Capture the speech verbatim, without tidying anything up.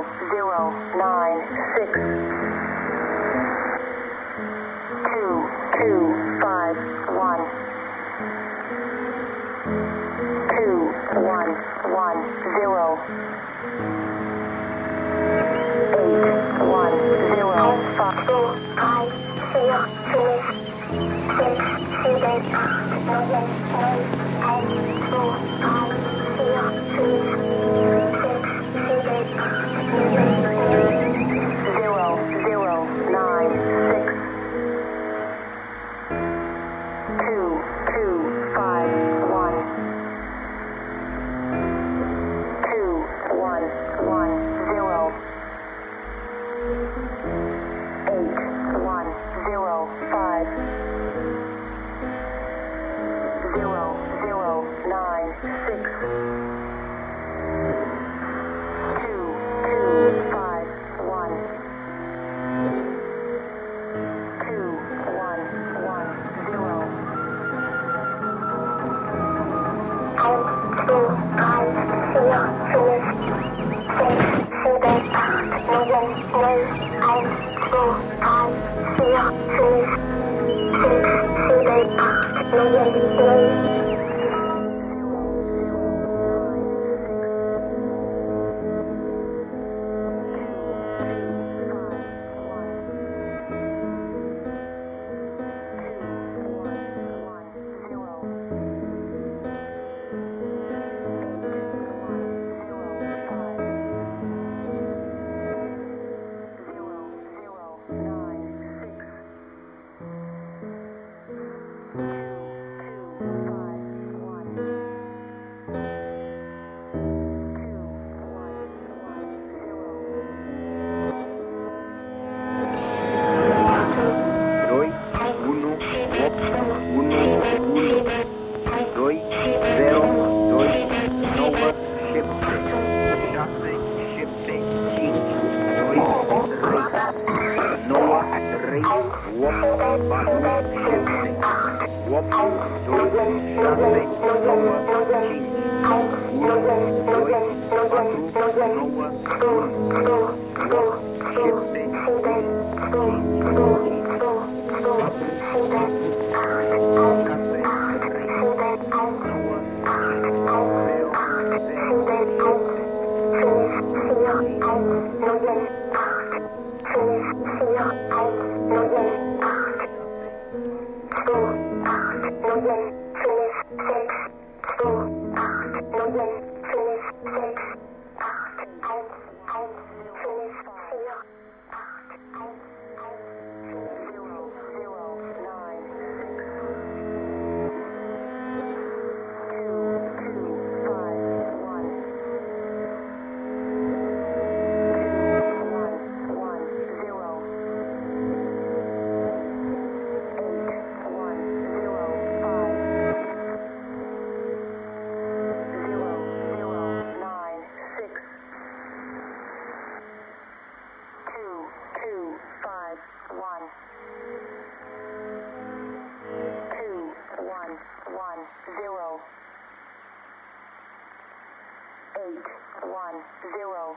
zero zero nine six two two five one two one one zero eight one zero five four five four four six seven nine nine eight four five four six seven zero zero nine six two two five one two one one zero eight one zero five zero zero nine six two two five one two one one zero eight two five four four six seven nine nine eight four five four four six seven nine nine eight one zero